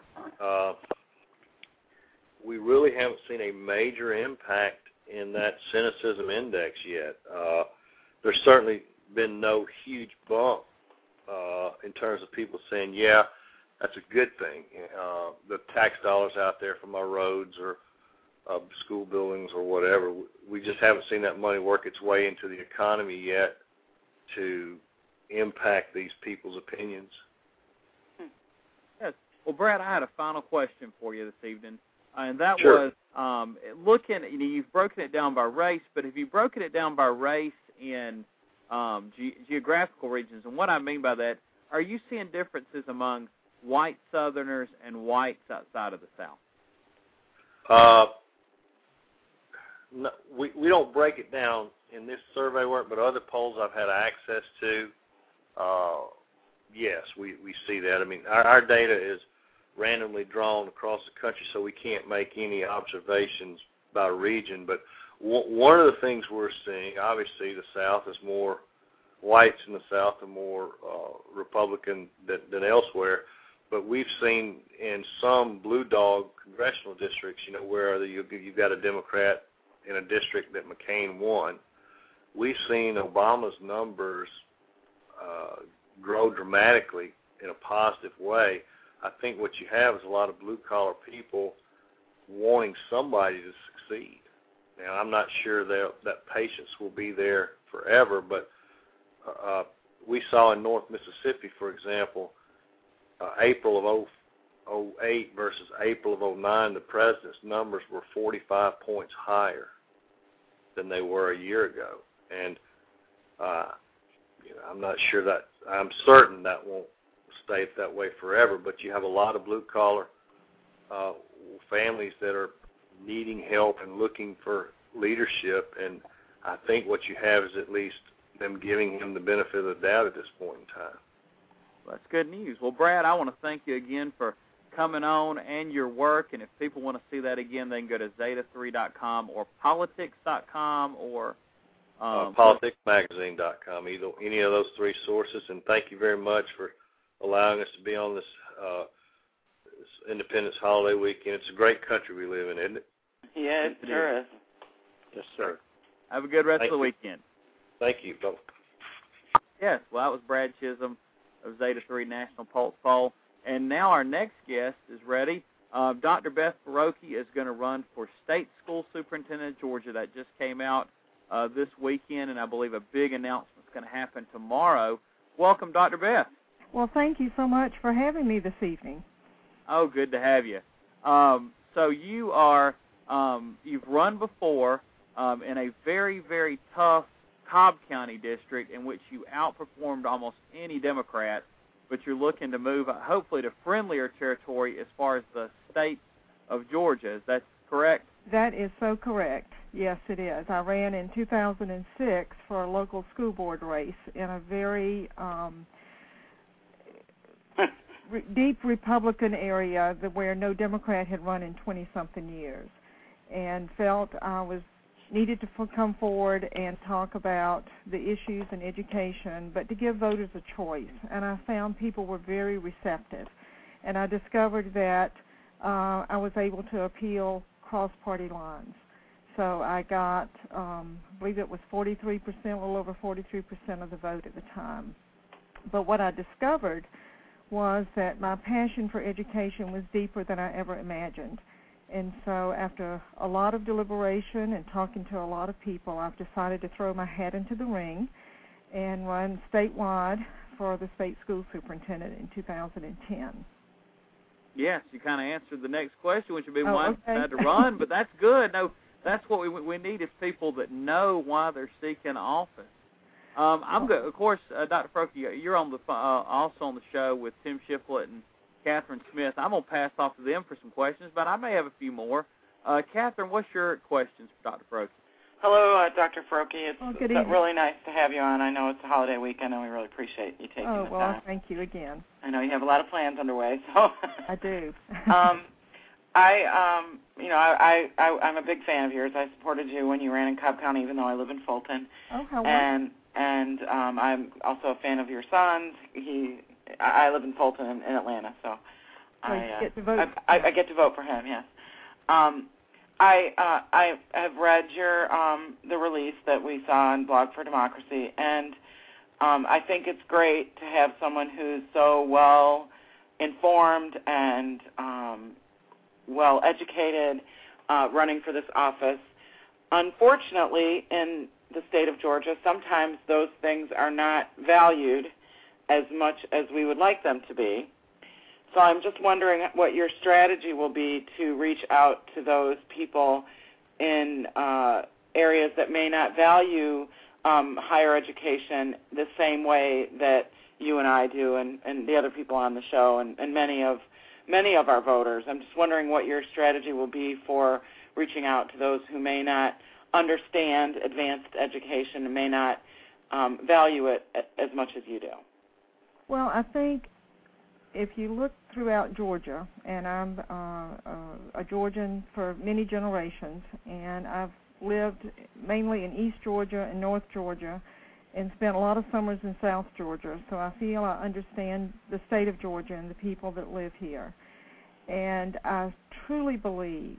we really haven't seen a major impact in that cynicism index yet. There's certainly been no huge bump in terms of people saying, yeah, that's a good thing. The tax dollars out there from our roads or school buildings or whatever, we just haven't seen that money work its way into the economy yet to impact these people's opinions. Yes. Well, Brad, I had a final question for you this evening, and that Sure. was looking, you've broken it down by race, but have you broken it down by race in geographical regions? And what I mean by that, are you seeing differences among white Southerners and whites outside of the South? No, we don't break it down in this survey work, but other polls I've had access to, yes, we see that. I mean, our data is randomly drawn across the country, so we can't make any observations by region. But one of the things we're seeing, obviously, the South is more whites in the South and more Republican than elsewhere. But we've seen in some blue dog congressional districts, where you've got a Democrat in a district that McCain won, we've seen Obama's numbers grow dramatically in a positive way. I think what you have is a lot of blue-collar people wanting somebody to succeed. Now, I'm not sure that patience will be there forever, but we saw in North Mississippi, for example, April of 2008 versus April of 2009, the president's numbers were 45 points higher than they were a year ago. And I'm not sure that, I'm certain that won't stay that way forever, but you have a lot of blue-collar families that are needing help and looking for leadership, and I think what you have is at least them giving him the benefit of the doubt at this point in time. Well, that's good news. Well, Brad, I want to thank you again for coming on and your work, and if people want to see that again, they can go to Zeta3.com or politics.com or politicsmagazine.com, any of those three sources, and thank you very much for allowing us to be on this Independence holiday weekend. It's a great country we live in, isn't it? Yeah, it sure is. Yes, sir. Have a good rest of the weekend. Thank you. Bye. Yes, well, that was Brad Chisholm of Zeta 3 National Pulse Poll. And now our next guest is ready. Dr. Beth Farokhi is going to run for State School Superintendent of Georgia. That just came out this weekend, and I believe a big announcement is going to happen tomorrow. Welcome, Dr. Beth. Well, thank you so much for having me this evening. Oh, good to have you. So you are, you've run before in a very, very tough Cobb County district in which you outperformed almost any Democrat, but you're looking to move, hopefully, to friendlier territory as far as the state of Georgia. Is that correct? That is so correct. Yes, it is. I ran in 2006 for a local school board race in a very deep Republican area where no Democrat had run in 20-something years, and felt I was needed to come forward and talk about the issues in education, but to give voters a choice. And I found people were very receptive. And I discovered that I was able to appeal cross-party lines. So I got, I believe it was 43%, a little over 43% of the vote at the time. But what I discovered was that my passion for education was deeper than I ever imagined. And so after a lot of deliberation and talking to a lot of people, I've decided to throw my hat into the ring and run statewide for the state school superintendent in 2010. Yes, you kind of answered the next question, which would be why you had to run, but that's good. No, that's what we need is people that know why they're seeking office. I'm good. Of course, Dr. Farokhi, you're on the also on the show with Tim Shiflett and Catherine Smith. I'm going to pass off to them for some questions, but I may have a few more. Catherine, what's your questions for Dr. Farokhi? Hello, Dr. Farokhi. It's good evening. Really nice to have you on. I know it's a holiday weekend, and we really appreciate you taking the time. Oh, well, thank you again. I know you have a lot of plans underway, so. I do. I'm a big fan of yours. I supported you when you ran in Cobb County, even though I live in Fulton. Oh, how wonderful. And I'm also a fan of your son's. I live in Fulton in Atlanta, so you get to vote. I get to vote for him. Yes. I have read your the release that we saw on Blog for Democracy, and I think it's great to have someone who's so well informed and well educated running for this office. Unfortunately, in the state of Georgia, sometimes those things are not valued as much as we would like them to be. So I'm just wondering what your strategy will be to reach out to those people in areas that may not value higher education the same way that you and I do, and the other people on the show, and many of our voters. I'm just wondering what your strategy will be for reaching out to those who may not understand advanced education and may not value it as much as you do. Well, I think if you look throughout Georgia, and I'm a Georgian for many generations, and I've lived mainly in East Georgia and North Georgia and spent a lot of summers in South Georgia, so I feel I understand the state of Georgia and the people that live here. And I truly believe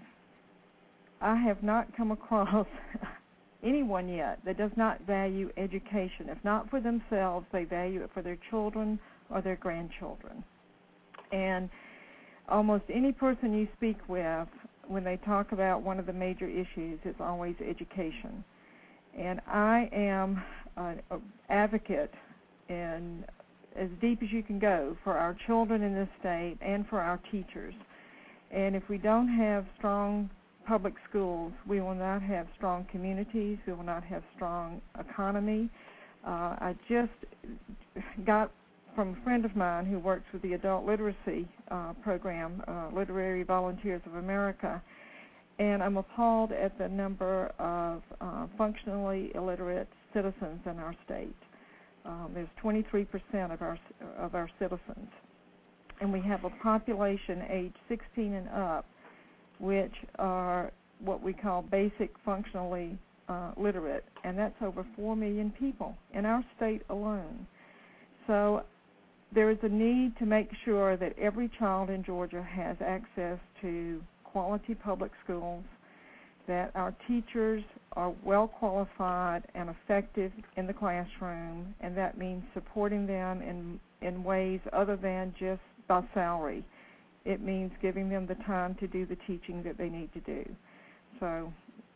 I have not come across anyone yet that does not value education. If not for themselves, they value it for their children or their grandchildren. And almost any person you speak with, when they talk about one of the major issues, it's always education. And I am an advocate in as deep as you can go for our children in this state and for our teachers. And if we don't have strong public schools, we will not have strong communities, we will not have strong economy. I just got from a friend of mine who works with the adult literacy program, Literary Volunteers of America, and I'm appalled at the number of functionally illiterate citizens in our state. There's 23% of our citizens, and we have a population aged 16 and up, which are what we call basic functionally literate, and that's over 4 million people in our state alone. So there is a need to make sure that every child in Georgia has access to quality public schools, that our teachers are well qualified and effective in the classroom, and that means supporting them in ways other than just by salary. It means giving them the time to do the teaching that they need to do. So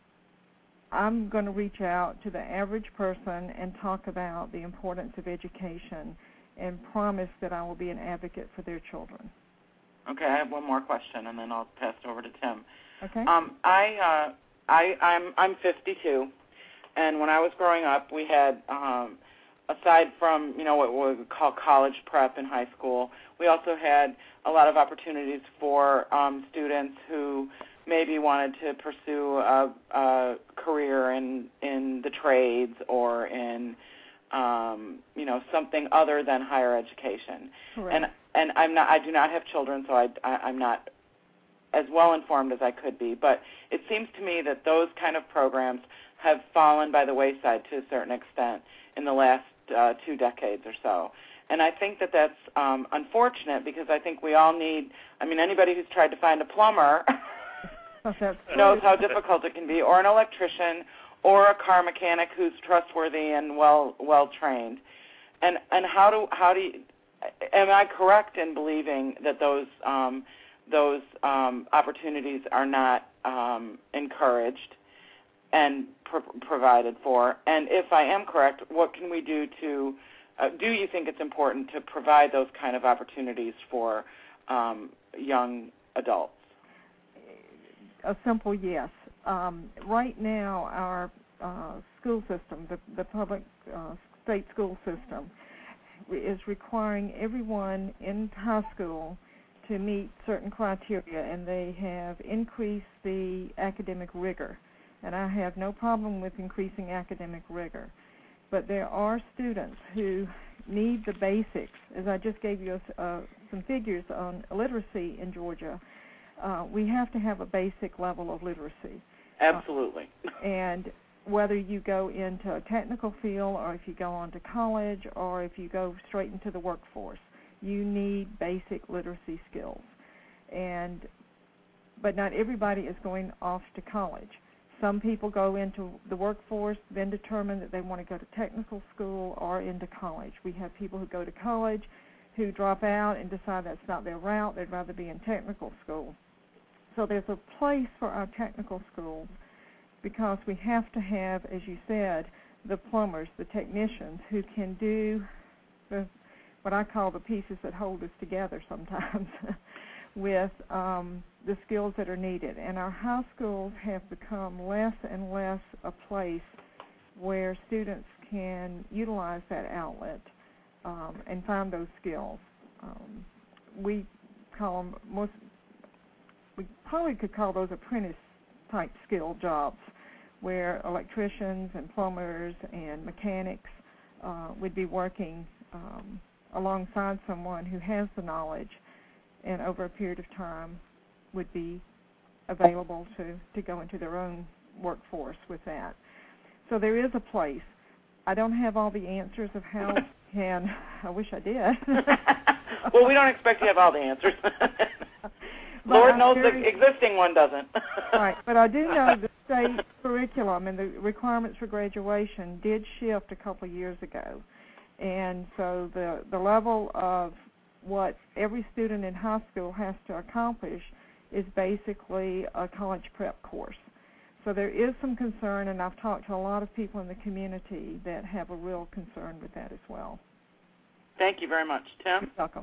I'm going to reach out to the average person and talk about the importance of education and promise that I will be an advocate for their children. Okay, I have one more question, and then I'll pass it over to Tim. Okay. I'm 52, and when I was growing up, we had, aside from what we would call college prep in high school, we also had a lot of opportunities for students who maybe wanted to pursue a career in the trades or in something other than higher education. Correct. And I do not have children, so I'm not as well informed as I could be. But it seems to me that those kind of programs have fallen by the wayside to a certain extent in the last 2 decades or so. And I think that that's unfortunate, because I think we all need, anybody who's tried to find a plumber knows how difficult it can be, or an electrician, or a car mechanic who's trustworthy and well trained. And how do you, am I correct in believing that those opportunities are not encouraged and provided for? And if I am correct, what can we do to do you think it's important to provide those kind of opportunities for young adults? A simple yes. Right now, our school system, the public state school system, is requiring everyone in high school to meet certain criteria, and they have increased the academic rigor. And I have no problem with increasing academic rigor. But there are students who need the basics. As I just gave you some figures on illiteracy in Georgia, we have to have a basic level of literacy. Absolutely. And whether you go into a technical field or if you go on to college or if you go straight into the workforce, you need basic literacy skills. But not everybody is going off to college. Some people go into the workforce, then determine that they want to go to technical school or into college. We have people who go to college who drop out and decide that's not their route. They'd rather be in technical school. So there's a place for our technical schools because we have to have, as you said, the plumbers, the technicians who can do what I call the pieces that hold us together sometimes with the skills that are needed. And our high schools have become less and less a place where students can utilize that outlet and find those skills. We call them we probably could call those apprentice-type skill jobs where electricians and plumbers and mechanics would be working alongside someone who has the knowledge and over a period of time would be available to go into their own workforce with that. So there is a place. I don't have all the answers of how I wish I did. Well, we don't expect you to have all the answers. Lord knows the existing one doesn't. Right, but I do know the state curriculum and the requirements for graduation did shift a couple of years ago. And so the level of what every student in high school has to accomplish is basically a college prep course. So there is some concern, and I've talked to a lot of people in the community that have a real concern with that as well. Thank you very much. Tim? You're welcome.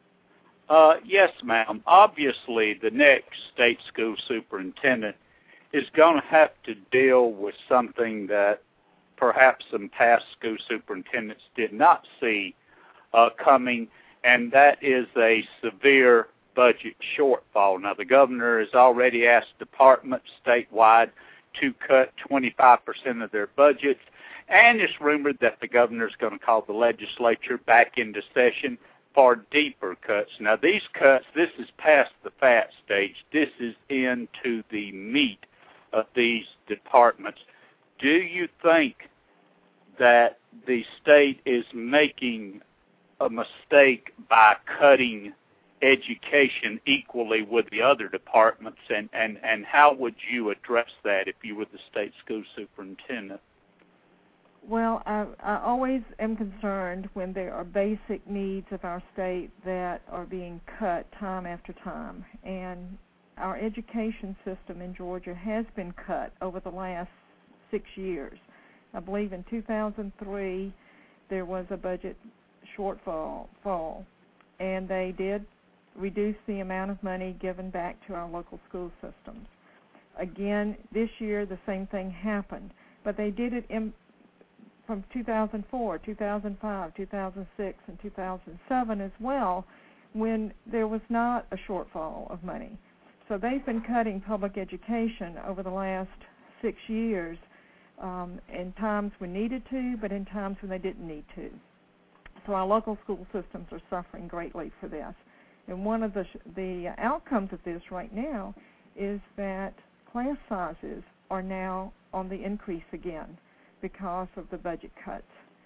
Yes, ma'am. Obviously, the next state school superintendent is going to have to deal with something that perhaps some past school superintendents did not see coming, and that is a severe budget shortfall. Now, the governor has already asked departments statewide to cut 25% of their budgets, and it's rumored that the governor is going to call the legislature back into session for deeper cuts. Now, these cuts, this is past the fat stage. This is into the meat of these departments. Do you think that the state is making a mistake by cutting education equally with the other departments, and how would you address that if you were the state school superintendent? Well, I always am concerned when there are basic needs of our state that are being cut time after time. And our education system in Georgia has been cut over the last 6 years. I believe in 2003 there was a budget shortfall, and they did reduce the amount of money given back to our local school systems. Again, this year the same thing happened, but they did it from 2004, 2005, 2006, and 2007 as well, when there was not a shortfall of money. So they've been cutting public education over the last 6 years in times when needed to, but in times when they didn't need to. So our local school systems are suffering greatly for this. And one of the outcomes of this right now is that class sizes are now on the increase again because of the budget cuts.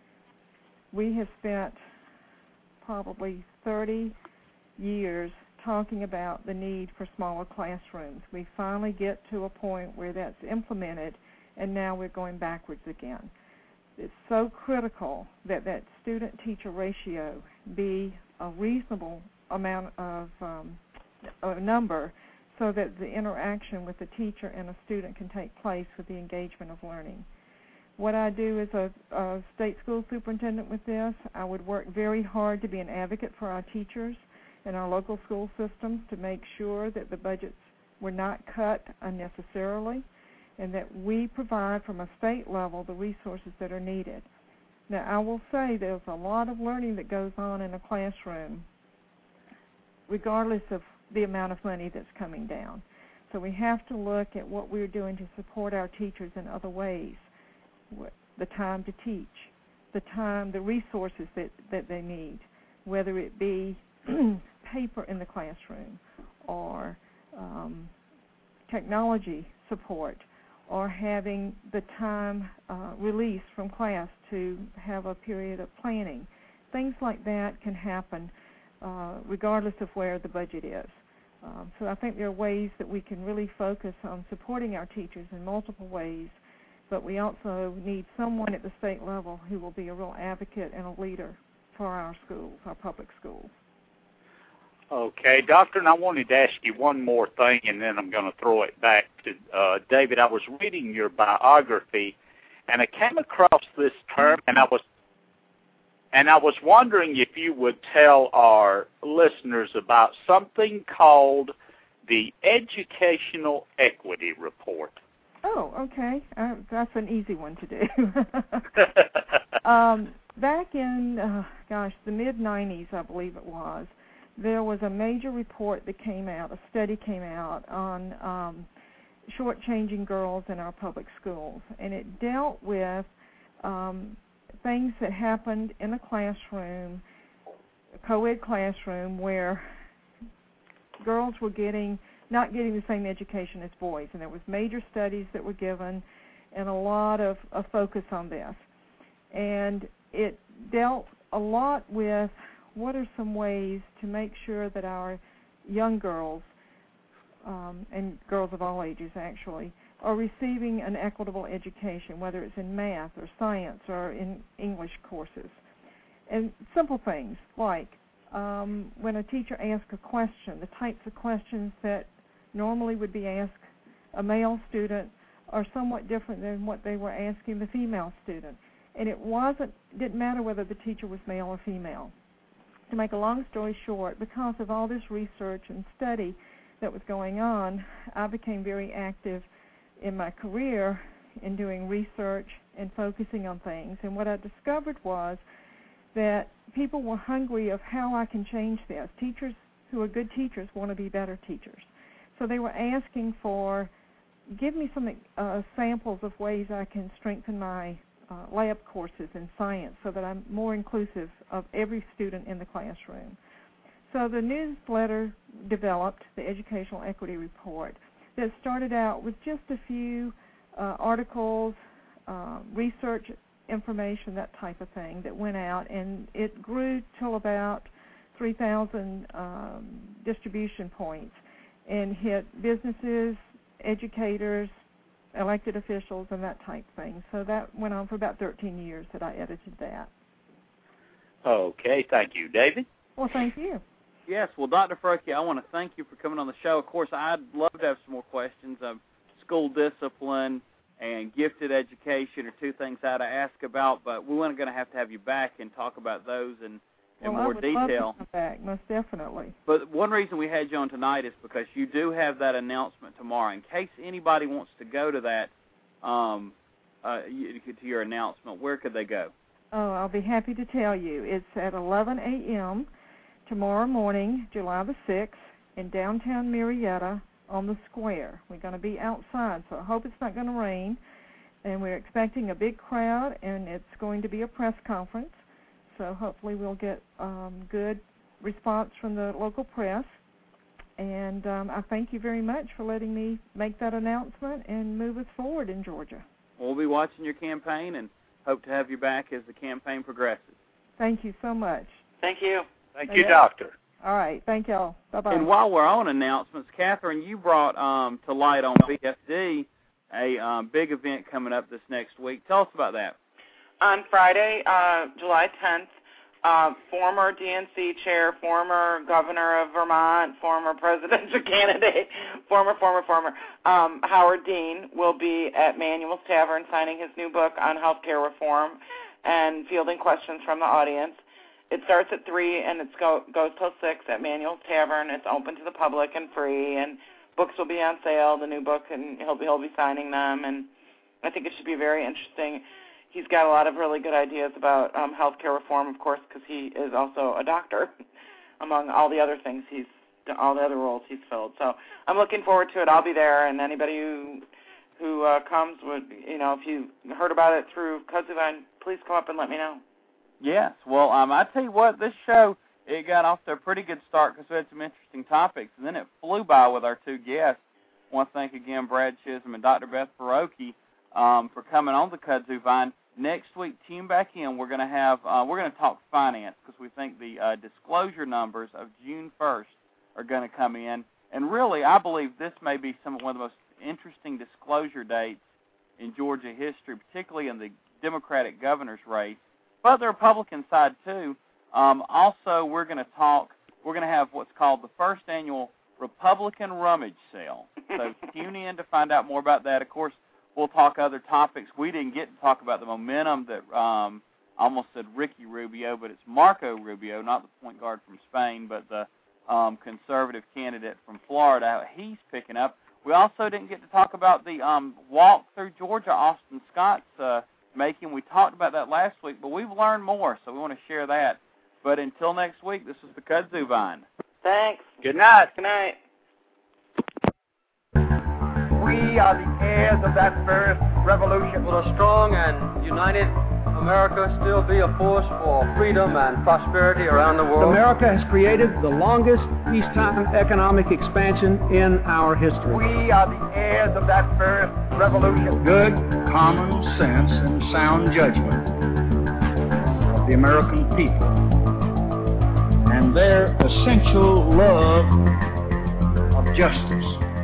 We have spent probably 30 years talking about the need for smaller classrooms. We finally get to a point where that's implemented, and now we're going backwards again. It's so critical that that student-teacher ratio be a reasonable amount of a number so that the interaction with the teacher and a student can take place with the engagement of learning. What I do as a state school superintendent with this, I would work very hard to be an advocate for our teachers and our local school systems to make sure that the budgets were not cut unnecessarily and that we provide from a state level the resources that are needed. Now, I will say there's a lot of learning that goes on in a classroom regardless of the amount of money that's coming down. So we have to look at what we're doing to support our teachers in other ways. The time to teach, the time, the resources that they need, whether it be paper in the classroom or technology support, or having the time released from class to have a period of planning. Things like that can happen regardless of where the budget is. So I think there are ways that we can really focus on supporting our teachers in multiple ways, but we also need someone at the state level who will be a real advocate and a leader for our schools, our public schools. Okay, Doctor, and I wanted to ask you one more thing, and then I'm going to throw it back to David. I was reading your biography, and I came across this term, and I was wondering if you would tell our listeners about something called the Educational Equity Report. Oh, okay. That's an easy one to do. Back in, the mid-'90s, I believe it was, there was a major report that came out, a study came out on shortchanging girls in our public schools, and it dealt with things that happened in a classroom, a co-ed classroom, where girls were not getting the same education as boys, and there was major studies that were given and a lot of focus on this. And it dealt a lot with what are some ways to make sure that our young girls, and girls of all ages actually, are receiving an equitable education, whether it's in math or science or in English courses. And simple things like when a teacher asks a question, the types of questions that normally would be asked a male student are somewhat different than what they were asking the female student. And it didn't matter whether the teacher was male or female. To make a long story short, because of all this research and study that was going on, I became very active in my career in doing research and focusing on things. And what I discovered was that people were hungry of how I can change this. Teachers who are good teachers want to be better teachers. So they were asking for, give me some samples of ways I can strengthen my lab courses in science so that I'm more inclusive of every student in the classroom. So the newsletter developed, the Educational Equity Report, that started out with just a few articles, research information, that type of thing that went out, and it grew till about 3,000 distribution points and hit businesses, educators, elected officials, and that type of thing. So that went on for about 13 years that I edited that. Okay, thank you. David? Well, thank you. Yes, well, Dr. Frocchio, I want to thank you for coming on the show. Of course, I'd love to have some more questions. School discipline and gifted education are two things I'd ask about, but we're going to have you back and talk about those in more detail. I would love to come back, most definitely. But one reason we had you on tonight is because you do have that announcement tomorrow. In case anybody wants to go to that, to your announcement, where could they go? Oh, I'll be happy to tell you. It's at 11 a.m. tomorrow morning, July the 6th, in downtown Marietta on the square. We're going to be outside, so I hope it's not going to rain. And we're expecting a big crowd, and it's going to be a press conference. So hopefully we'll get good response from the local press. And I thank you very much for letting me make that announcement and move us forward in Georgia. We'll be watching your campaign and hope to have you back as the campaign progresses. Thank you so much. Thank you. Thank you, Doctor. All right. Thank y'all. Bye-bye. And while we're on announcements, Catherine, you brought to light on BFD a big event coming up this next week. Tell us about that. On Friday, July 10th, former DNC chair, former governor of Vermont, former presidential candidate, former Howard Dean will be at Manuel's Tavern signing his new book on health care reform and fielding questions from the audience. It starts at 3 and it goes till 6 at Manuel's Tavern. It's open to the public and free, and books will be on sale, the new book, and he'll be signing them, and I think it should be very interesting. He's got a lot of really good ideas about health care reform, of course, because he is also a doctor, among all the other things all the other roles he's filled. So I'm looking forward to it. I'll be there, and anybody who comes would, if you heard about it through Kudzu, please come up and let me know. Yes. Well, I tell you what, this show it got off to a pretty good start because we had some interesting topics, and then it flew by with our two guests. I want to thank again Brad Chisholm and Dr. Beth Paroki for coming on the Kudzu Vine. Next week, tune back in. We're going to talk finance because we think the disclosure numbers of June 1st are going to come in, and really, I believe this may be one of the most interesting disclosure dates in Georgia history, particularly in the Democratic governor's race, but the Republican side too. Also, we're going to have what's called the first annual Republican Rummage Sale. So tune in to find out more about that. Of course, we'll talk other topics. We didn't get to talk about the momentum that I almost said Ricky Rubio, but it's Marco Rubio, not the point guard from Spain, but the conservative candidate from Florida. He's picking up. We also didn't get to talk about the walk through Georgia Austin Scott's making. We talked about that last week, but we've learned more, so we want to share that. But until next week, this is the Kudzu Vine. Thanks. Good night. Good night. We are the heirs of that first revolution. Will a strong and united America still be a force for freedom and prosperity around the world? America has created the longest peacetime economic expansion in our history. We are the heirs of that first revolution. Good common sense and sound judgment of the American people and their essential love of justice.